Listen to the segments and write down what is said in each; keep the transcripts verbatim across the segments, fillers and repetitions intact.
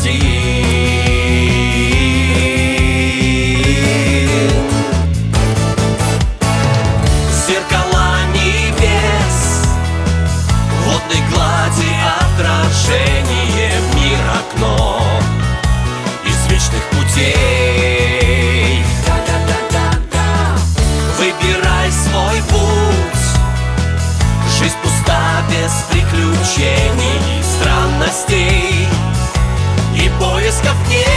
Зеркала небес, водной глади отражение, мир окно извечных путей. Выбирай свой путь, жизнь пуста без приключений, странностей и поисков в ней.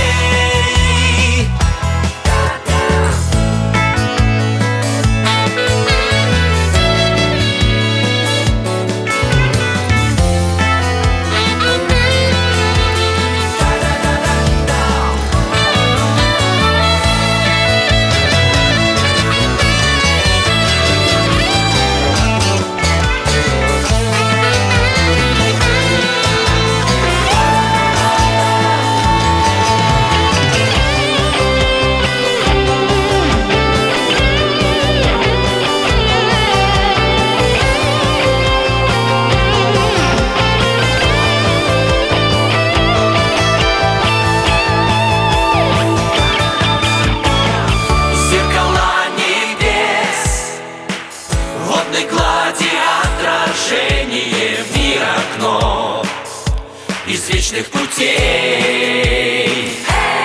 Глади отражение, мир окно извечных путей.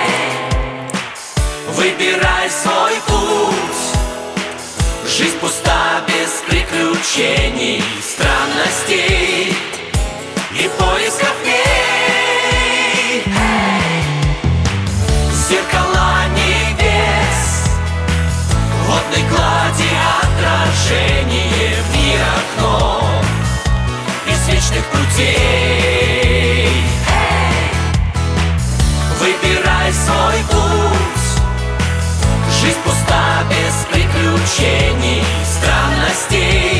Выбирай свой путь, жизнь пуста без приключений, странностей и поисков в ней. Зеркала небес, водной глади отражение, мир окно извечных путей. Выбирай свой путь, жизнь пуста без приключений, странностей